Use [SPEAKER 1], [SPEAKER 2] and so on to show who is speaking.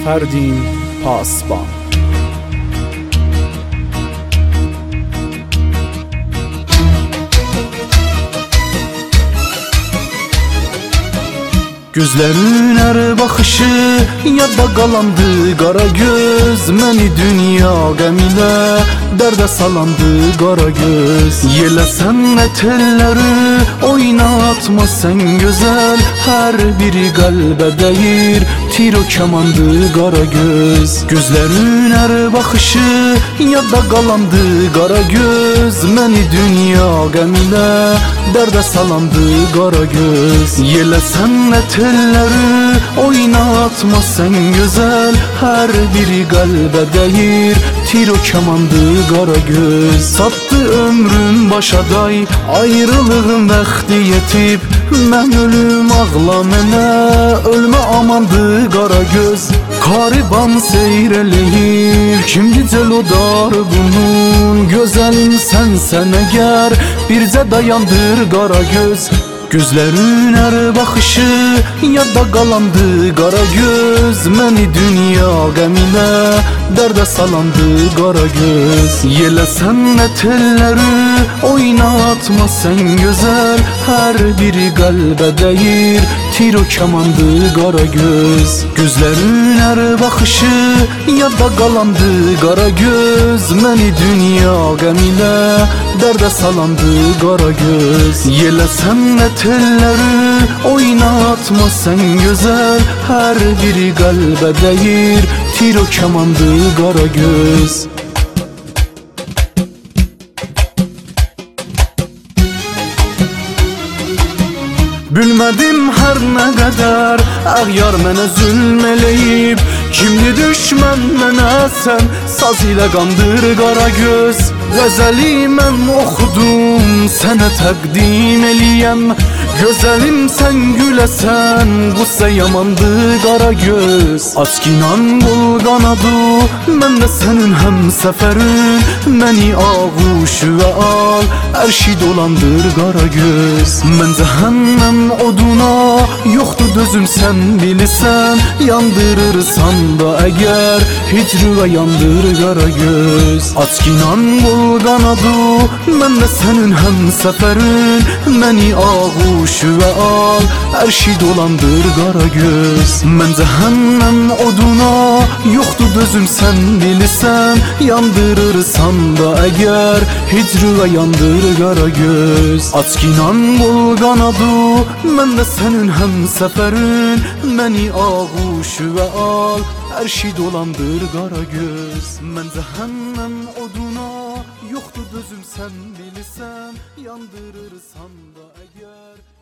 [SPEAKER 1] Ferdin Pasban. Gözlerin her bakışı yadda qalandı qara göz. Məni dünya qəminə dərdə salandı qara göz. Yeləsən nə telləri oynatma sən gözəl. Hər biri qəlbə dəyir tir o kamandı qara göz. Gözlerin her bakışı yadda qalandı qara göz. Məni dünya qəminə dərdə salandı qara göz. Yeləsən nə telləri oynatma sen güzel. Her biri qalbə dəyir tir o kamandı qara göz. Sattı ömrüm başaday ayrılığın vaxtı yetib. Mən ölüm ağla mənə ölmə amandı qara göz. Kariban seyr eləyir kim gecəl odar bunun. Gözəlim sənsən əgər bircə dayandır qara göz. Gözlerin her bakışı yadda qalandı qara göz. Məni dünya qəminə dərdə salandı qara göz. Yeləsən nə telləri oynatma sən gözəl. Hər biri qəlbə dəyir tir o kamandı qara göz. Gözlerin her bakışı yadda qalandı qara göz. Məni dünya qəminə dərdə salandı qara göz. Yeləsən nə telləri oynatma sen güzel. Her biri qalbə dəyir tir o kamandı qara göz. Bilmədim hər nə qədər əğyar mənə zülm eləyib. Kimdi düşmən mənə sən saz ilə qandır qara göz. Qəzəli mən oxudum sənə təqdim eləyəm. Gözəlim sən güləsən qussə yamandı qara göz. Açkinan bul qanadı mən də sənin həm səfərin. Məni ağuşuğa al ərşi dolandır qara göz. Mən cəhənnəm oduna yoxdur dözüm sən bilirsən. Yandırırsan da əgər hicrüvə yandır qara göz. Açkinan bul qanadı mən də sənin həm səfərin. Məni ağuşuğa al ərşi dolandır qara göz. Mən cəhənnəm oduna yoxdur dözüm sən bilirsən. Yandırırsan da əgər hicrüvə yandır qara göz. Açkinan bul qanadı mən də sənin həm səfərin. Məni ağuşuğa al ərşi dolandır qara göz. Mən cəhənnəm oduna yoxdur dözüm sən bilirsən. Yandırırsan da əgər